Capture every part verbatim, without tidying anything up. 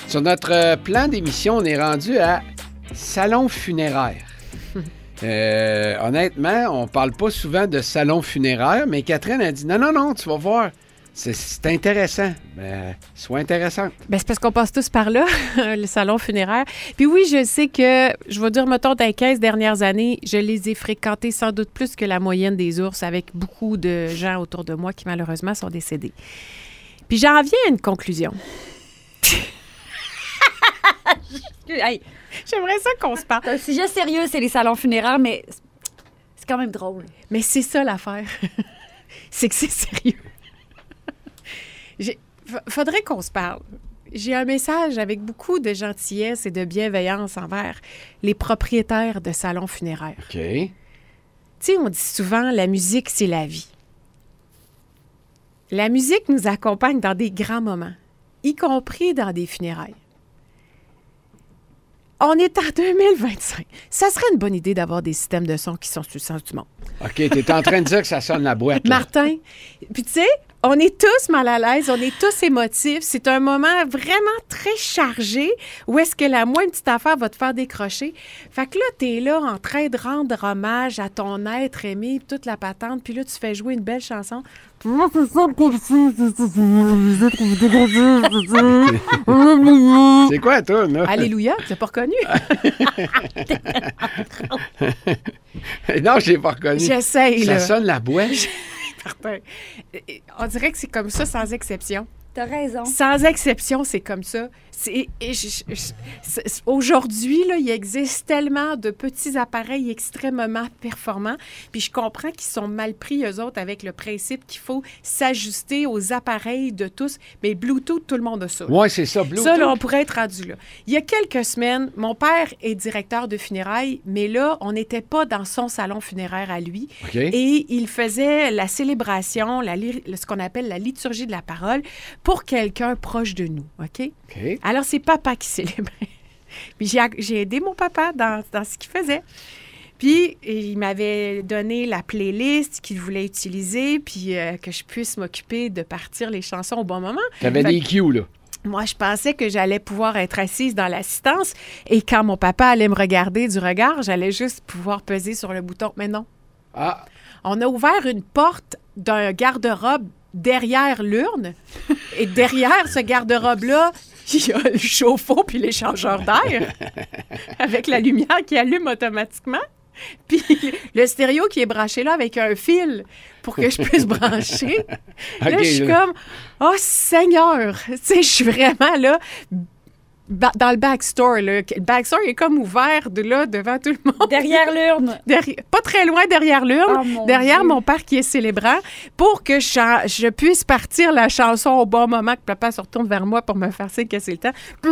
Sur notre euh, plan d'émission, on est rendu à salon funéraire. euh, honnêtement, on parle pas souvent de salon funéraire, mais Catherine a dit non, non, non, tu vas voir. C'est, c'est intéressant. Ben, sois intéressante. Ben, c'est parce qu'on passe tous par là, le salon funéraire. Puis oui, je sais que, je vais dire, mettons, dans les quinze dernières années, je les ai fréquentés sans doute plus que la moyenne des ours, avec beaucoup de gens autour de moi qui, malheureusement, sont décédés. Puis j'en viens à une conclusion. Hey, J'aimerais ça qu'on se parle. c'est un sujet sérieux, c'est les salons funéraires, mais c'est quand même drôle. Mais c'est ça l'affaire. C'est que c'est sérieux. J'ai... Faudrait qu'on se parle. J'ai un message avec beaucoup de gentillesse et de bienveillance envers les propriétaires de salons funéraires. OK. Tu sais, on dit souvent, la musique, c'est la vie. La musique nous accompagne dans des grands moments, y compris dans des funérailles. On est en deux mille vingt-cinq. Ça serait une bonne idée d'avoir des systèmes de son qui sont sur le sens du monde. OK, t'es en train de dire que ça sonne la boîte. Là. Martin, puis tu sais, on est tous mal à l'aise, on est tous émotifs. C'est un moment vraiment très chargé où est-ce que la moindre petite affaire va te faire décrocher. Fait que là, t'es là en train de rendre hommage à ton être aimé, toute la patente, puis là, tu fais jouer une belle chanson. C'est quoi, toi, là? Alléluia, tu l'as pas reconnu? Non, je l'ai pas reconnu. J'essaye, Ça là. sonne la boîte. Martin, on dirait que c'est comme ça sans exception. T'as raison. Sans exception, c'est comme ça. C'est, et je- je- je- c'est- aujourd'hui, là, il existe tellement de petits appareils extrêmement performants, puis je comprends qu'ils sont mal pris, eux autres, avec le principe qu'il faut s'ajuster aux appareils de tous. Mais Bluetooth, tout le monde a ça. Oui, c'est ça, Bluetooth. Ça, là, on pourrait être rendu là. Il y a quelques semaines, mon père est directeur de funérailles, mais là, on n'était pas dans son salon funéraire à lui. OK. Et il faisait la célébration, la, ly- ce qu'on appelle la liturgie de la parole, pour quelqu'un proche de nous, OK? OK. Alors, c'est papa qui célébrait. Puis j'ai, j'ai aidé mon papa dans, dans ce qu'il faisait. Puis il m'avait donné la playlist qu'il voulait utiliser, puis euh, que je puisse m'occuper de partir les chansons au bon moment. T'avais Fait- des cues, là. Moi, je pensais que j'allais pouvoir être assise dans l'assistance et quand mon papa allait me regarder du regard, j'allais juste pouvoir peser sur le bouton. Mais non. Ah, On a ouvert une porte d'un garde-robe derrière l'urne. Et derrière ce garde-robe-là, il y a le chauffe-eau puis l'échangeur d'air avec la lumière qui allume automatiquement. Puis le stéréo qui est branché là avec un fil pour que je puisse brancher. Là, OK, je suis là. comme, oh Seigneur! Tu sais, je suis vraiment là, ba- dans le backstore. Là. Le backstore est comme ouvert de là, devant tout le monde. Derrière l'urne. Derrière- pas très loin derrière l'urne, Oh, mon derrière Dieu. mon père qui est célébrant, pour que je, chan- je puisse partir la chanson au bon moment, que papa se retourne vers moi pour me faire signe que c'est le temps.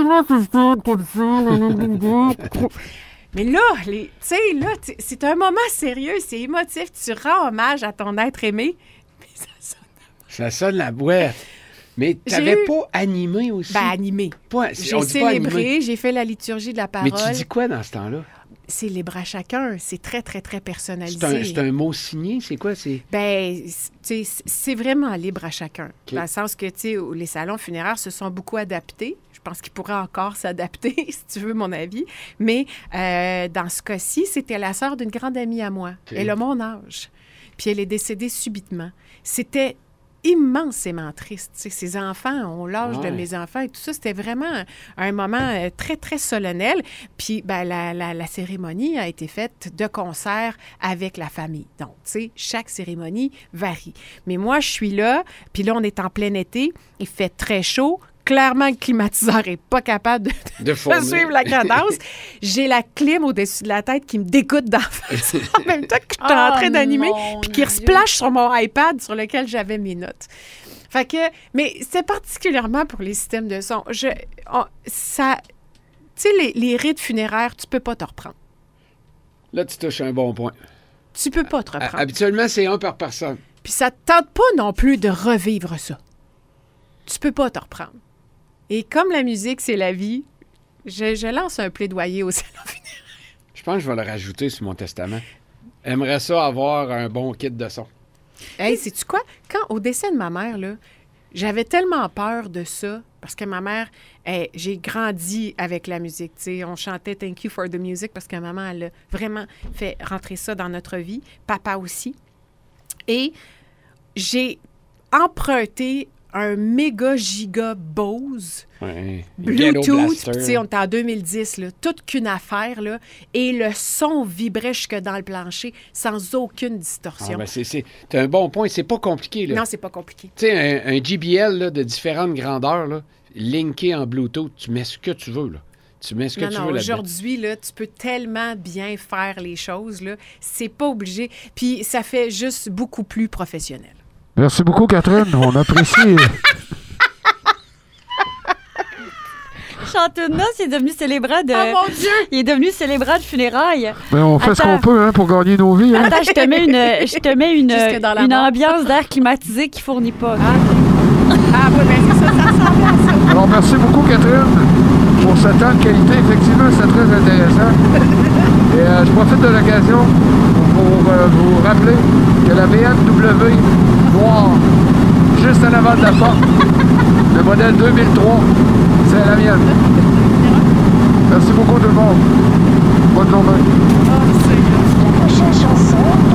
Mais là, les- tu sais, là, tu- c'est un moment sérieux, c'est émotif. Tu rends hommage à ton être aimé. Mais ça sonne. ça sonne la boîte. Mais J'ai t'avais eu- pas animé aussi? Ben, animé. Pas- J'ai on dit pas animé. célébré, j'ai fait la liturgie de la parole. Mais tu dis quoi dans ce temps-là? C'est libre à chacun. C'est très, très, très personnalisé. C'est un, c'est un mot signé? C'est quoi? C'est... Ben, tu sais, c'est vraiment libre à chacun. OK. Dans le sens que, tu sais, les salons funéraires se sont beaucoup adaptés. Je pense qu'ils pourraient encore s'adapter, si tu veux mon avis. Mais euh, dans ce cas-ci, c'était la sœur d'une grande amie à moi. OK. Elle a mon âge. Puis elle est décédée subitement. C'était immensément triste. Tu sais, ses enfants ont l'âge Ouais. de mes enfants et tout ça. C'était vraiment un, un moment euh, très, très solennel. Puis ben, la, la, la cérémonie a été faite de concert avec la famille. Donc, tu sais, chaque cérémonie varie. Mais moi, je suis là, puis là, on est en plein été. Il fait très chaud. Clairement, le climatiseur n'est pas capable de, De de fourner. suivre la cadence. J'ai la clim au-dessus de la tête qui me dégoûte d'en face en même temps que je suis en Oh, train d'animer, mon puis qui Dieu. resplash sur mon iPad sur lequel j'avais mes notes. Fait que, mais c'est particulièrement pour les systèmes de son. Je, on- ça, tu sais, les, les rites funéraires, tu peux pas te reprendre. Là, tu touches un bon point. Tu peux pas te Ha- reprendre. Habituellement, c'est un par personne. Puis ça te tente pas non plus de revivre ça. Tu peux pas te reprendre. Et comme la musique, c'est la vie, je, je lance un plaidoyer au salon funéraire. Je pense que je vais le rajouter sur mon testament. Aimerais ça avoir un bon kit de son. Hey, sais-tu quoi? Quand, au décès de ma mère, là, j'avais tellement peur de ça, parce que ma mère, elle, j'ai grandi avec la musique. T'sais. On chantait « Thank you for the music » parce que maman, elle a vraiment fait rentrer ça dans notre vie. Papa aussi. Et j'ai emprunté un méga giga Bose Ouais. Bluetooth. Tu sais, on était en deux mille dix, là, toute qu'une affaire, là, et le son vibrait jusque dans le plancher sans aucune distorsion. Ah, ben c'est, c'est, t'as un bon point, c'est pas compliqué. Là. Non, c'est pas compliqué. Tu sais, un, un J B L là, de différentes grandeurs, là, linké en Bluetooth, tu mets ce que tu veux. Là. Tu mets ce que non, tu non, veux là-dedans. aujourd'hui, là, tu peux tellement bien faire les choses. Là, c'est pas obligé. Puis ça fait juste beaucoup plus professionnel. Merci beaucoup, Catherine. On apprécie. Chanteuse Noce, il est devenu célébrant de... Oh mon Dieu! Il est devenu célébrant de funérailles. Ben, on fait Attends. ce qu'on peut hein, pour gagner nos vies. Hein. Attends, je te mets une, je te mets une, Jusque dans la une mort. ambiance d'air climatisé qui fournit pas. Ah oui, bien c'est ça, ça ressemble à ça. Alors, merci beaucoup, Catherine, pour ce temps de qualité. Effectivement, c'est très intéressant. Et euh, je profite de l'occasion pour euh, vous rappeler que la B M W noire, juste en avant de la porte, le modèle deux mille trois, c'est la mienne. Merci beaucoup tout le monde. Bonne journée. Oh, c'est... La prochaine chanson